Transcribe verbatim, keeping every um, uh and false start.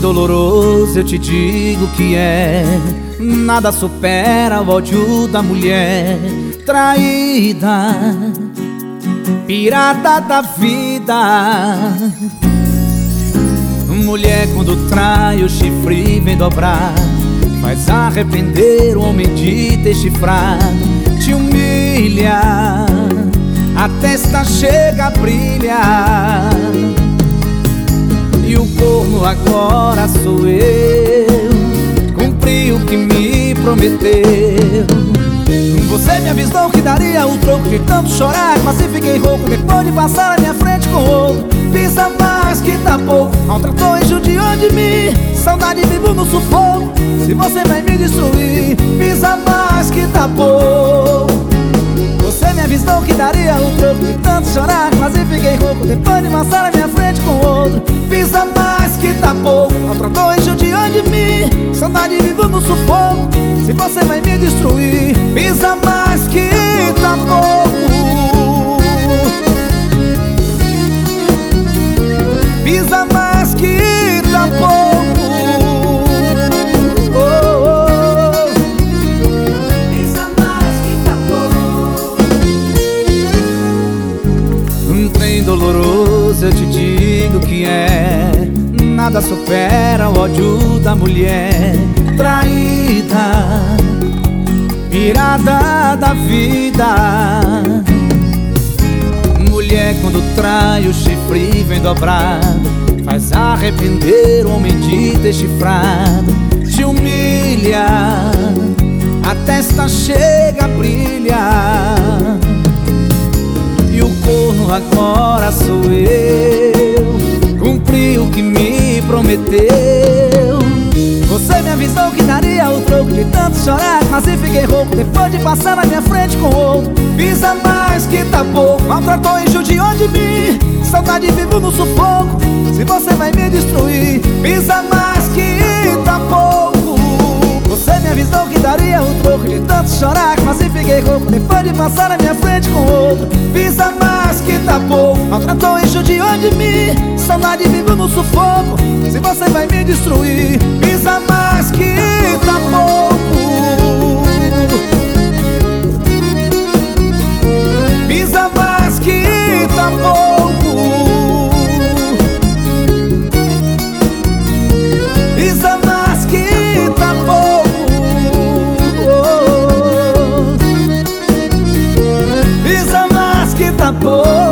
doloroso eu te digo que é. Nada supera o ódio da mulher traída, pirata da vida. Mulher quando trai o chifre vem dobrar, faz arrepender o homem de ter chifrado. Te humilha, a testa chega a brilhar, e o corno agora sou eu. Cumpri o que me prometeu. Você me avisou que daria o troco de tanto chorar, mas se fiquei rouco depois de passar na minha frente com outro. Fiz a mais que tá pouco, maltratou e judiou de mim. Saudade vivo no sufoco, se você vai me destruir. Fiz a mais que tá pouco. Você me avisou que daria o troco de tanto chorar, mas se fiquei rouco depois de passar na minha frente com outro. Fiz a mais que tá pouco, maltratou e judiou de mim. Saudade vivo no sufoco, se você vai me destruir. Fiz a mais que tá pouco. Fiz a mais que tá pouco. Oh, oh. Fiz a mais que tá pouco. Um trem doloroso eu te digo que é. Nada supera o ódio da mulher traída, pirada da vida. Mulher quando trai o chifre vem dobrado, faz arrepender o homem de ter chifrado. Te humilha, a testa chega a brilhar, e o corno agora sou eu. Cumpri o que me prometeu. Você me avisou que daria o troco de tanto chorar, mas se fiquei rouco depois de passar na minha frente com outro. Fiz a mais que tá pouco, maltratou e judiou de mim. Saudade vivo no sufoco, se você vai me destruir. Fiz a mais que tá pouco. Você me avisou que daria o troco de tanto chorar, mas se fiquei rouco depois de passar na minha frente com outro. Fiz a mais que tá pouco, maltratou e judiou de mim. Saudade vivo no sufoco, se você vai me destruir. Fiz a mais que tá pouco. Fiz a mais que tá pouco. Fiz a mais que tá pouco. Fiz a mais que tá pouco.